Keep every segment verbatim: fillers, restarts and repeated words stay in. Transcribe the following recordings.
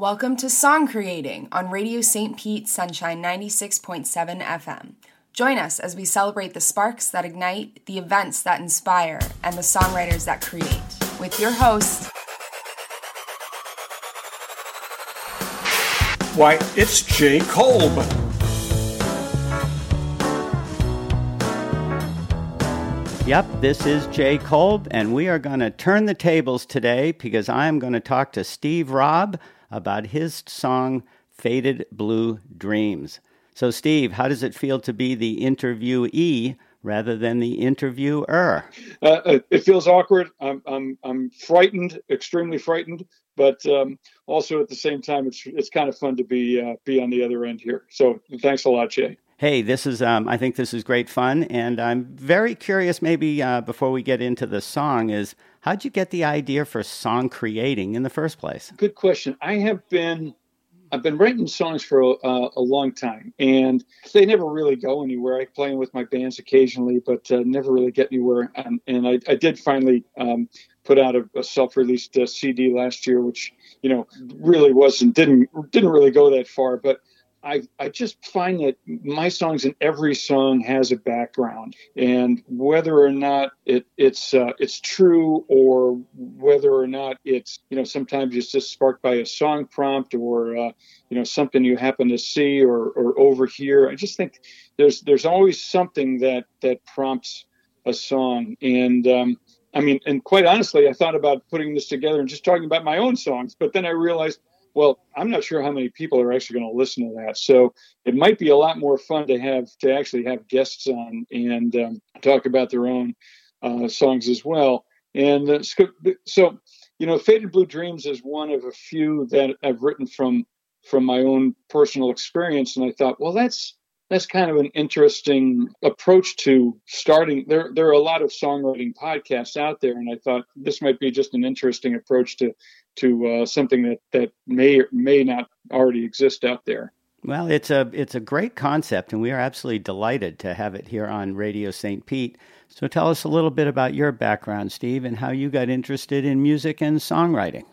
Welcome to Song Creating on Radio Saint Pete Sunshine ninety-six point seven F M. Join us as we celebrate the sparks that ignite, the events that inspire, and the songwriters that create. With your host, Why, it's Jay Kolb. Yep, this is Jay Kolb, and we are going to turn the tables today because I'm going to talk to Steve Robb about his song, Faded Blue Dreams. So, Steve, how does it feel to be the interviewee rather than the interviewer? Uh, it feels awkward. I'm, I'm, I'm frightened, extremely frightened, but um, also at the same time, it's it's kind of fun to be uh, be on the other end here. So, thanks a lot, Jay. Hey, this is, um, I think this is great fun, and I'm very curious, maybe uh, before we get into the song, is how'd you get the idea for song creating in the first place? Good question. I have been, I've been writing songs for a, a long time, and they never really go anywhere. I play with my bands occasionally, but uh, never really get anywhere. Um, and I, I did finally um, put out a, a self-released uh, C D last year, which, you know, really wasn't, didn't, didn't really go that far, but I, I just find that my songs, and every song has a background, and whether or not it, it's uh, it's true, or whether or not it's, you know, sometimes it's just sparked by a song prompt, or uh, you know, something you happen to see or, or overhear. I just think there's there's always something that that prompts a song, and um, I mean, and quite honestly, I thought about putting this together and just talking about my own songs, but then I realized, well, I'm not sure how many people are actually going to listen to that. So it might be a lot more fun to have to actually have guests on and um, talk about their own uh, songs as well. And uh, so, you know, Faded Blue Dreams is one of a few that I've written from from my own personal experience. And I thought, well, that's that's kind of an interesting approach to starting. There, there are a lot of songwriting podcasts out there, and I thought this might be just an interesting approach to to uh, something that, that may or may not already exist out there. Well, it's a it's a great concept, and we are absolutely delighted to have it here on Radio Saint Pete. So tell us a little bit about your background, Steve, and how you got interested in music and songwriting.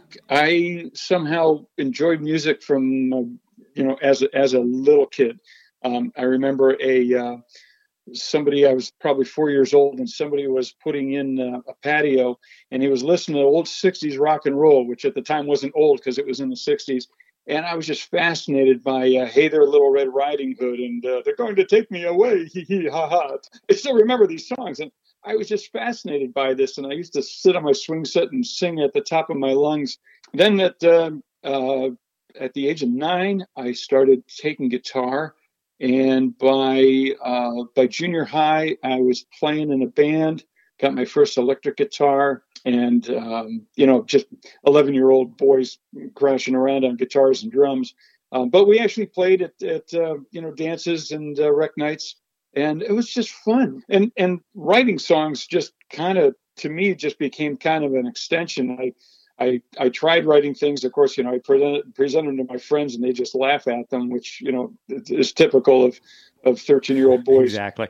I somehow enjoyed music from, uh, you know, as a, as a little kid. Um, I remember a uh, somebody, I was probably four years old, and somebody was putting in uh, a patio, and he was listening to old sixties rock and roll, which at the time wasn't old because it was in the sixties. And I was just fascinated by uh, Hey There, Little Red Riding Hood, and uh, They're Going to Take Me Away, hee hee ha ha. I still remember these songs, and I was just fascinated by this, and I used to sit on my swing set and sing at the top of my lungs. Then at, uh, uh, at the age of nine, I started taking guitar. And by uh, by junior high, I was playing in a band, got my first electric guitar, and, um, you know, just eleven-year-old boys crashing around on guitars and drums. Um, but we actually played at, at uh, you know, dances and uh, rec nights, and it was just fun. And, and writing songs just kind of, to me, just became kind of an extension. I I, I tried writing things, of course, you know, I present, present them to my friends and they just laugh at them, which, you know, is typical of, of thirteen-year-old boys. Exactly.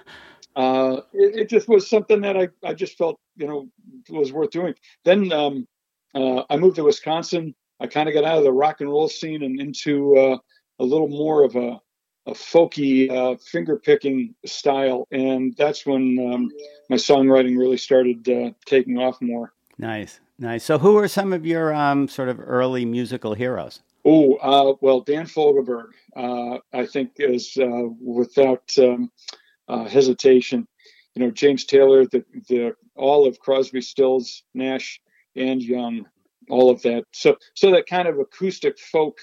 uh, it, it just was something that I, I just felt, you know, was worth doing. Then um, uh, I moved to Wisconsin. I kind of got out of the rock and roll scene and into uh, a little more of a, a folky uh, finger-picking style. And that's when um, my songwriting really started uh, taking off more. Nice. Nice. So who are some of your um, sort of early musical heroes? Oh, uh, well, Dan Fogelberg, uh, I think is uh, without um, uh, hesitation. You know, James Taylor, the, the all of Crosby, Stills, Nash, and Young, all of that. So, so that kind of acoustic folk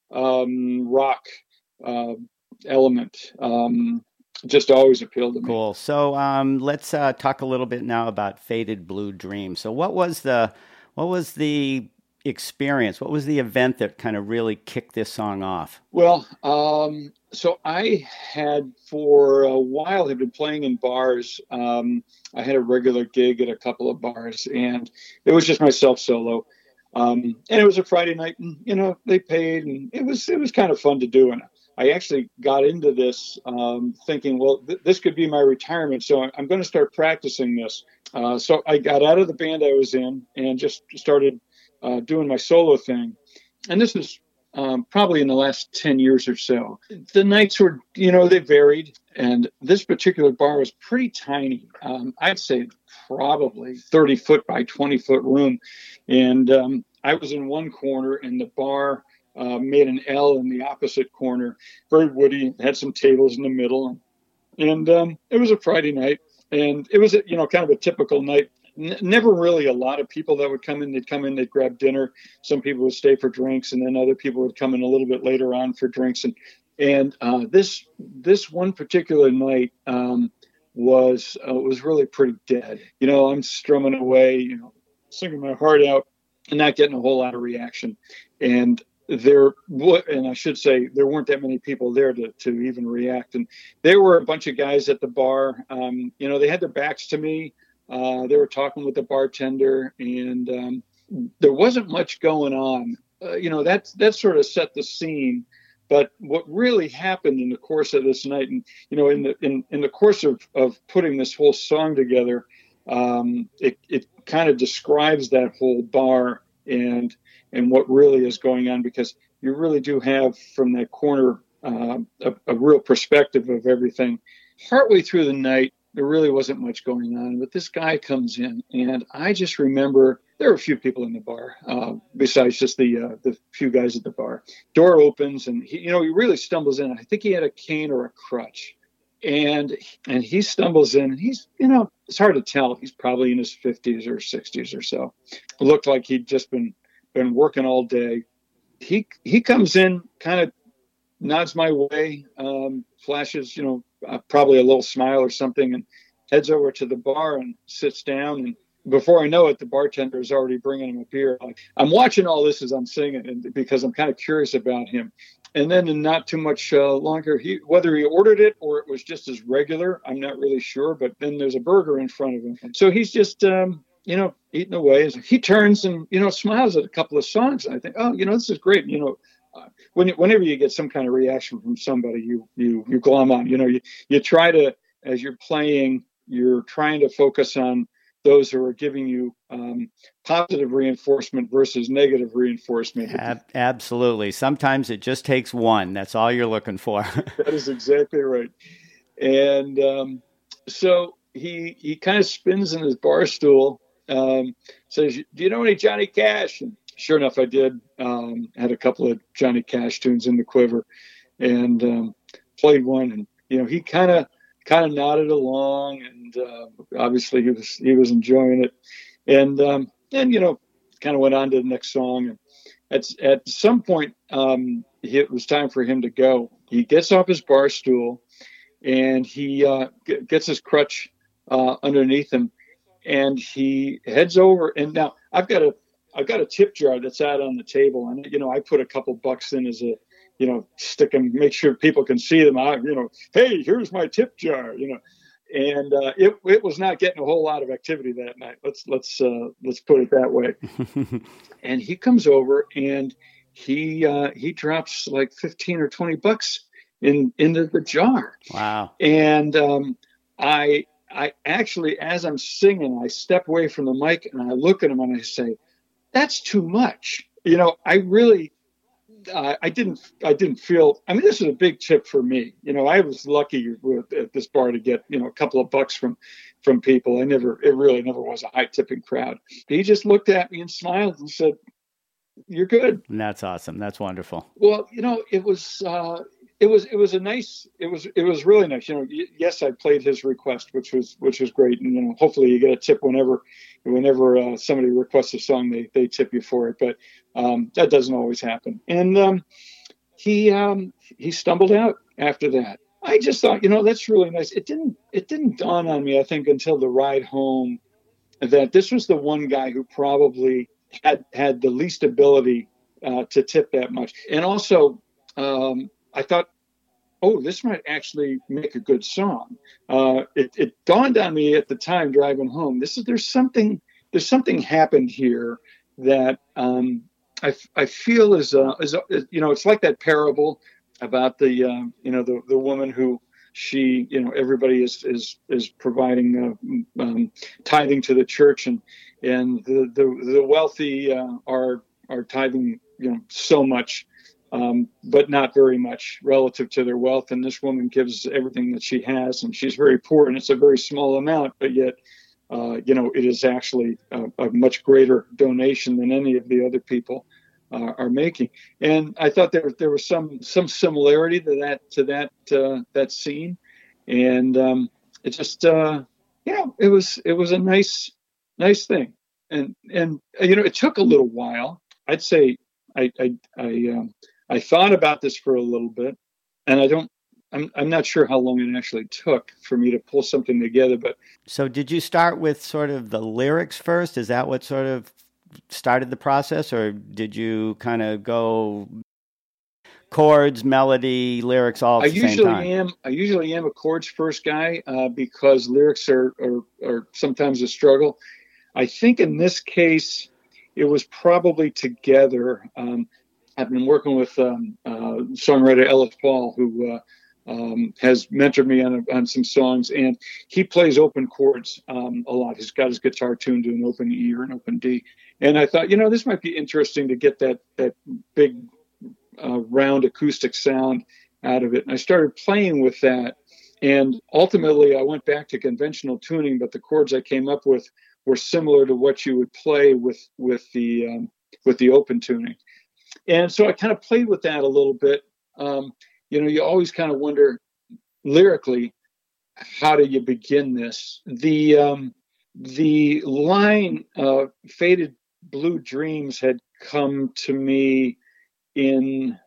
um, rock uh, element um, just always appealed to me. Cool. So um, let's uh, talk a little bit now about Faded Blue Dreams. So what was the what was the experience? What was the event that kind of really kicked this song off? Well, um, so I had for a while had been playing in bars. Um, I had a regular gig at a couple of bars, and it was just myself solo. Um, and it was a Friday night, and you know they paid, and it was it was kind of fun to do. And I actually got into this um, thinking, well, th- this could be my retirement, so I'm, I'm going to start practicing this. Uh, so I got out of the band I was in and just started uh, doing my solo thing. And this is um, probably in the last ten years or so. The nights were, you know, they varied. And this particular bar was pretty tiny. Um, I'd say probably thirty foot by twenty foot room. And um, I was in one corner, and the bar uh, made an L in the opposite corner. Very woody, had some tables in the middle. And um, it was a Friday night. And it was, you know, kind of a typical night. N- never really a lot of people that would come in. They'd come in, they'd grab dinner. Some people would stay for drinks, and then other people would come in a little bit later on for drinks. And And uh, this this one particular night um, was uh, was really pretty dead. You know, I'm strumming away, you know, singing my heart out, and not getting a whole lot of reaction. And there, and I should say, there weren't that many people there to to even react. And there were a bunch of guys at the bar. Um, you know, they had their backs to me. Uh, they were talking with the bartender, and um, there wasn't much going on. Uh, you know, that that sort of set the scene. But what really happened in the course of this night, and you know, in the in, in the course of, of putting this whole song together, um, it it kind of describes that whole bar and and what really is going on, because you really do have from that corner uh, a, a real perspective of everything. Partway through the night, there really wasn't much going on, but this guy comes in, and I just remember there were a few people in the bar uh, besides just the uh, the few guys at the bar. Door opens, and he, you know, he really stumbles in. I think he had a cane or a crutch, and and he stumbles in. And he's, you know, it's hard to tell. He's probably in his fifties or sixties or so. It looked like he'd just been been working all day. He he comes in, kind of nods my way, um, flashes, you know, uh, probably a little smile or something, and heads over to the bar and sits down. And before I know it, the bartender is already bringing him a beer. Like, I'm watching all this as I'm singing, and because I'm kind of curious about him. And then in not too much uh, longer, he, whether he ordered it or it was just as regular, I'm not really sure. But then there's a burger in front of him. So he's just, um, you know, eating away. He turns and, you know, smiles at a couple of songs. And I think, oh, you know, this is great. You know, uh, when, whenever you get some kind of reaction from somebody, you you you glom on. You know, you, you try to, as you're playing, you're trying to focus on those who are giving you um, positive reinforcement versus negative reinforcement. Ab- absolutely. Sometimes it just takes one. That's all you're looking for. That is exactly right. And um, so he he kind of spins in his bar stool, um, says, "Do you know any Johnny Cash?" And sure enough, I did. Um, had a couple of Johnny Cash tunes in the quiver, and um, played one. And you know, he kind of kind of nodded along, and uh, obviously he was he was enjoying it. And um, and you know, kind of went on to the next song. And at at some point, um, it was time for him to go. He gets off his bar stool, and he uh, g- gets his crutch uh, underneath him, and he heads over. And now I've got a I've got a tip jar that's out on the table, and you know, I put a couple bucks in as a, you know, stick them, make sure people can see them. I, you know, hey, here's my tip jar, you know, and uh, it it was not getting a whole lot of activity that night. Let's let's uh, let's put it that way. And he comes over and he uh, he drops like fifteen or twenty bucks in into the jar. Wow. And um, I I actually, as I'm singing, I step away from the mic and I look at him and I say, "That's too much." You know, I really. Uh, I didn't. I didn't feel. I mean, this is a big tip for me. You know, I was lucky with, at this bar to get, you know, a couple of bucks from from people. I never. It really never was a high tipping crowd. He just looked at me and smiled and said, "You're good." And that's awesome. That's wonderful. Well, you know, it was. Uh, it was. It was a nice. It was. It was really nice. You know. Y- yes, I played his request, which was which was great. And you know, hopefully you get a tip whenever. Whenever uh, somebody requests a song, they, they tip you for it, but um, that doesn't always happen. And um, he um, he stumbled out after that. I just thought, you know, that's really nice. It didn't it didn't dawn on me, I think, until the ride home, that this was the one guy who probably had had the least ability uh, to tip that much. And also, um, I thought, oh, this might actually make a good song. Uh, it, it dawned on me at the time driving home. This is there's something there's something happened here that um, I, I feel is uh, is uh, you know, it's like that parable about the uh, you know the the woman who she you know everybody is is is providing uh, um, tithing to the church, and and the the, the wealthy uh, are are tithing you know so much. um, but not very much relative to their wealth. And this woman gives everything that she has, and she's very poor, and it's a very small amount, but yet, uh, you know, it is actually a, a much greater donation than any of the other people uh, are making. And I thought there there was some some similarity to that to that uh, that scene, and um, it just uh, you know it was it was a nice nice thing. And and you know, it took a little while. I'd say I I I, um, I thought about this for a little bit, and I don't. I'm I'm not sure how long it actually took for me to pull something together. But so, did you start with sort of the lyrics first? Is that what sort of started the process, or did you kind of go chords, melody, lyrics all at I the same usually time? am. I usually am a chords first guy uh, because lyrics are, are are sometimes a struggle. I think in this case, it was probably together. Um, I've been working with um, uh, songwriter Ellis Paul, who uh, um, has mentored me on, on some songs, and he plays open chords um, a lot. He's got his guitar tuned to an open E or an open D. And I thought, you know, this might be interesting to get that, that big uh, round acoustic sound out of it. And I started playing with that. And ultimately, I went back to conventional tuning, but the chords I came up with were similar to what you would play with with the um, with the open tuning, and so I kind of played with that a little bit. Um, you know, you always kind of wonder lyrically, how do you begin this? The um, the line uh, "Faded Blue Dreams" had come to me in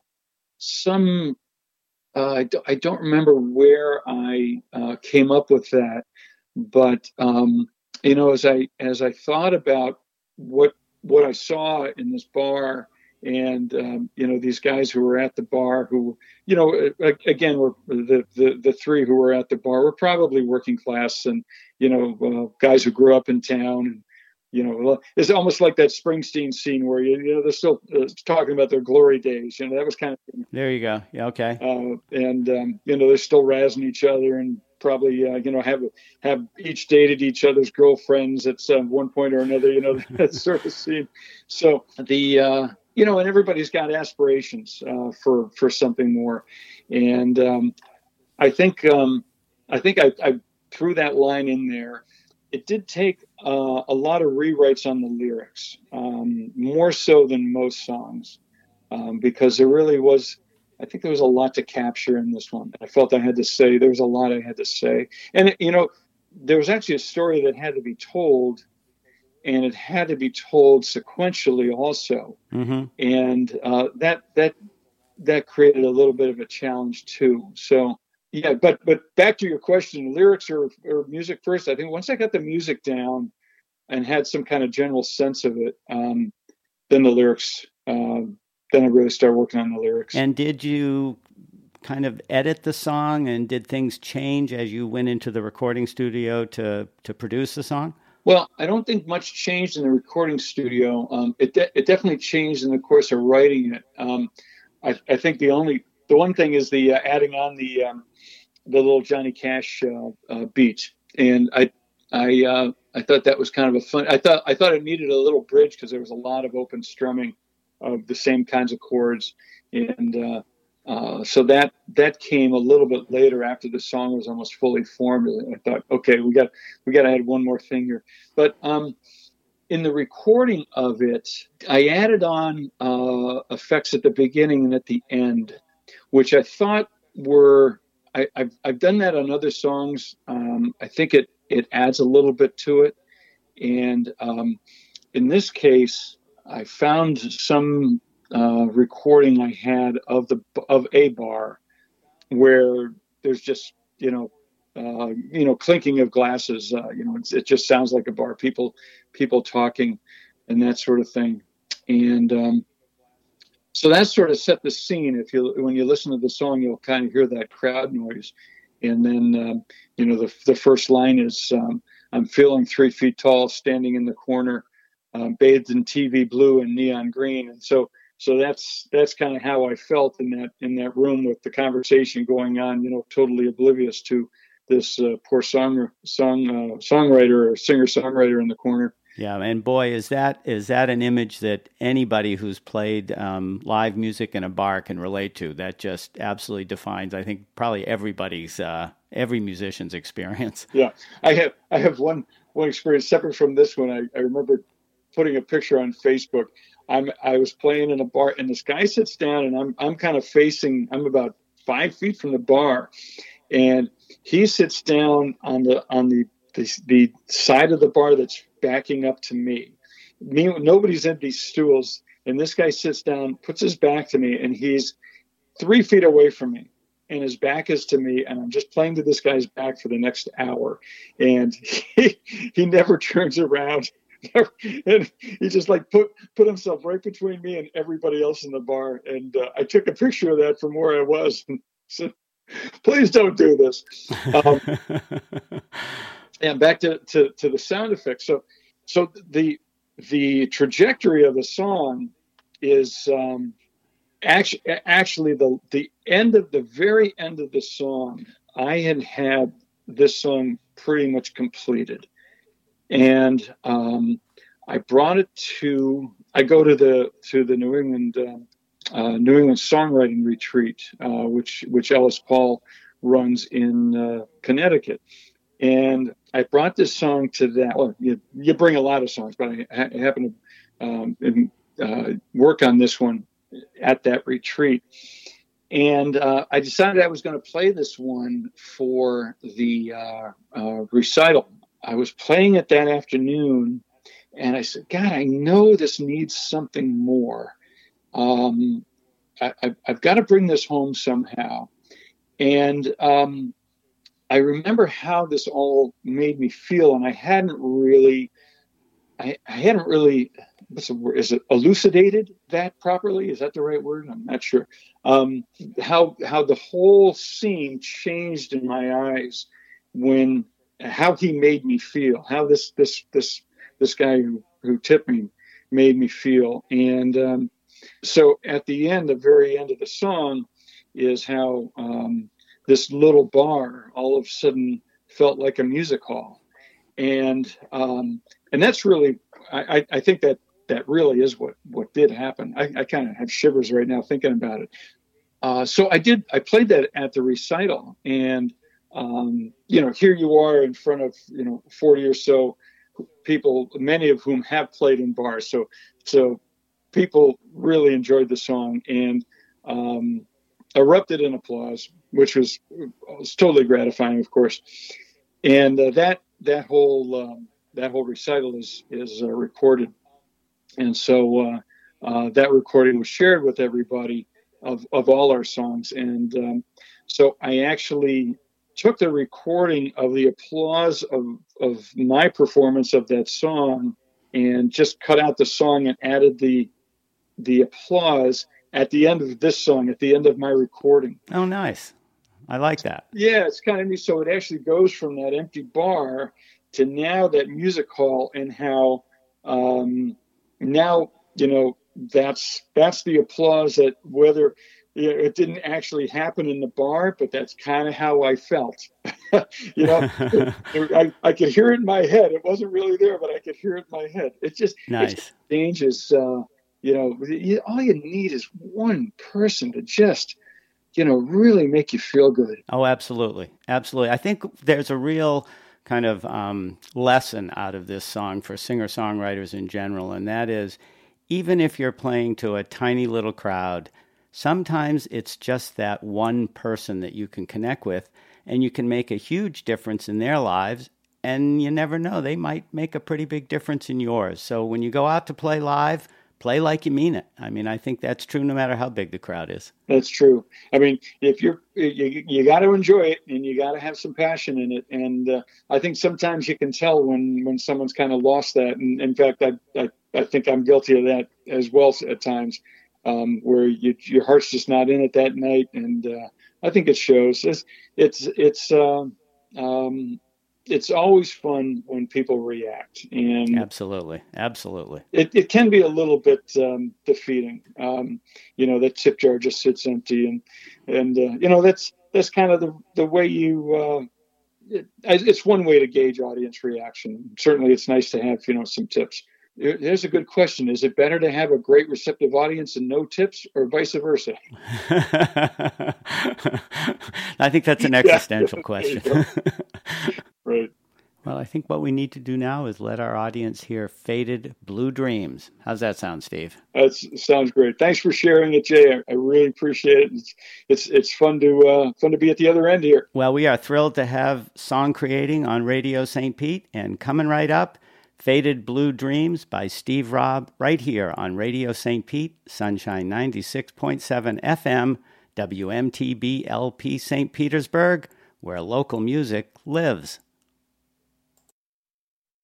some. Uh, I, don't, I don't remember where I uh, came up with that, but. Um, You know, as I as I thought about what what I saw in this bar, and um, you know, these guys who were at the bar, who you know, again, were the the the three who were at the bar were probably working class, and you know, uh, guys who grew up in town, and you know, it's almost like that Springsteen scene where you, you know they're still uh, talking about their glory days. You know, that was kind of There you go. Yeah, okay. uh, and um, you know, they're still razzing each other and. Probably, uh, you know, have have each dated each other's girlfriends at some one point or another, you know, that sort of scene. So the, uh, you know, and everybody's got aspirations uh, for for something more, and um, I think um, I think I, I threw that line in there. It did take uh, a lot of rewrites on the lyrics, um, more so than most songs, um, because there really was. I think there was a lot to capture in this one. I felt I had to say, there was a lot I had to say. And, you know, there was actually a story that had to be told, and it had to be told sequentially also. Mm-hmm. And uh, that, that, that created a little bit of a challenge too. So, yeah, but, but back to your question, lyrics or, or music first. I think once I got the music down and had some kind of general sense of it, um, then the lyrics, um, then I really started working on the lyrics. And did you kind of edit the song, and did things change as you went into the recording studio to, to produce the song? Well, I don't think much changed in the recording studio. Um, it de- it definitely changed in the course of writing it. Um, I, I think the only the one thing is the uh, adding on the um, the little Johnny Cash uh, uh, beat, and I I uh, I thought that was kind of a fun. I thought I thought it needed a little bridge because there was a lot of open strumming of the same kinds of chords, and uh, uh, so that that came a little bit later after the song was almost fully formed. I thought, okay, we got we got to add one more thing here. But um, in the recording of it, I added on uh, effects at the beginning and at the end, which I thought were I, I've I've done that on other songs. Um, I think it it adds a little bit to it, and um, in this case. I found some uh, recording I had of the of a bar where there's just you know uh, you know clinking of glasses. Uh, you know, it's, it just sounds like a bar. People people talking and that sort of thing. And um, so that sort of set the scene. If you when you listen to the song, you'll kind of hear that crowd noise. And then um, you know the the first line is um, I'm feeling three feet tall, standing in the corner. Um, bathed in T V blue and neon green, and so so that's that's kind of how I felt in that in that room with the conversation going on. You know, totally oblivious to this uh, poor song song uh, songwriter or singer songwriter in the corner. Yeah, and boy, is that is that an image that anybody who's played um, live music in a bar can relate to. That just absolutely defines, I think, probably everybody's, uh, every musician's experience. Yeah, I have I have one one experience separate from this one. I, I remember putting a picture on Facebook. I'm I was playing in a bar, and this guy sits down, and I'm I'm kind of facing. I'm about five feet from the bar, and he sits down on the on the the, the side of the bar that's backing up to me. Me, nobody's in these stools, and this guy sits down, puts his back to me, and he's three feet away from me, and his back is to me, and I'm just playing to this guy's back for the next hour, and he he never turns around, and he just like put put himself right between me and everybody else in the bar, and uh, I took a picture of that from where I was, and said, "Please don't do this." Um, And back to, to, to the sound effects. So, so the the trajectory of the song is um, actually actually the the end of the very end of the song. I had had this song pretty much completed, and um, I brought it to. I go to the to the New England uh, uh, New England Songwriting Retreat, uh, which which Ellis Paul runs in uh, Connecticut. And I brought this song to that. Well, you, you bring a lot of songs, but I, I happen to um, in, uh, work on this one at that retreat. And uh, I decided I was going to play this one for the uh, uh, recital. I was playing it that afternoon, and I said, God, I know this needs something more. Um, I, I, I've got to bring this home somehow. And um, I remember how this all made me feel, and I hadn't really, I, I hadn't really, what's the word, is it elucidated that properly? Is that the right word? I'm not sure. Um, how how the whole scene changed in my eyes when, how he made me feel, how this this this this guy who, who tipped me made me feel, and um, so at the end, the very end of the song, is how. Um, This little bar all of a sudden felt like a music hall, and um, and that's really, I, I think that that really is what, what did happen. I, I kind of have shivers right now thinking about it. Uh, so I did. I played that at the recital, and um, you know, here you are in front of you know forty or so people, many of whom have played in bars. So so people really enjoyed the song and um, erupted in applause, which was, was totally gratifying, of course. And uh, that that whole um, that whole recital is is uh, recorded, and so uh, uh, that recording was shared with everybody of of all our songs. And um, so I actually took the recording of the applause of of my performance of that song and just cut out the song and added the the applause at the end of this song, at the end of my recording. Oh, nice. I like that. Yeah, it's kind of neat. So it actually goes from that empty bar to now that music hall, and how um, now, you know, that's that's the applause that whether you know, it didn't actually happen in the bar, but that's kind of how I felt. you know, it, it, I, I could hear it in my head. It wasn't really there, but I could hear it in my head. It just, nice. It just changes. Uh, you know, you, all you need is one person to just, you know, really make you feel good. Oh, absolutely. Absolutely. I think there's a real kind of um, lesson out of this song for singer-songwriters in general, and that is, even if you're playing to a tiny little crowd, sometimes it's just that one person that you can connect with, and you can make a huge difference in their lives, and you never know, they might make a pretty big difference in yours. So when you go out to play live, play like you mean it. I mean, I think that's true no matter how big the crowd is. That's true. I mean, if you're, you, you got to enjoy it, and you got to have some passion in it. And uh, I think sometimes you can tell when, when someone's kind of lost that. And in fact, I, I, I think I'm guilty of that as well at times, um, where you, your heart's just not in it that night. And uh, I think it shows. It's, it's, it's, uh, um, it's always fun when people react. And absolutely, absolutely. It, it can be a little bit um, defeating. Um, you know, the tip jar just sits empty, and and uh, you know that's that's kind of the the way you uh, it, it's one way to gauge audience reaction. Certainly, it's nice to have, you know, some tips. Here's a good question. Is it better to have a great receptive audience and no tips, or vice versa? I think that's an existential yeah. question. Right. Well, I think what we need to do now is let our audience hear Faded Blue Dreams. How's that sound, Steve? That sounds great. Thanks for sharing it, Jay. I, I really appreciate it. It's it's, it's fun to uh, fun to be at the other end here. Well, we are thrilled to have Song Creating on Radio Saint Pete. And coming right up, Faded Blue Dreams by Steve Robb, right here on Radio Saint Pete, Sunshine ninety-six point seven F M, W M T B L P Saint Petersburg, where local music lives.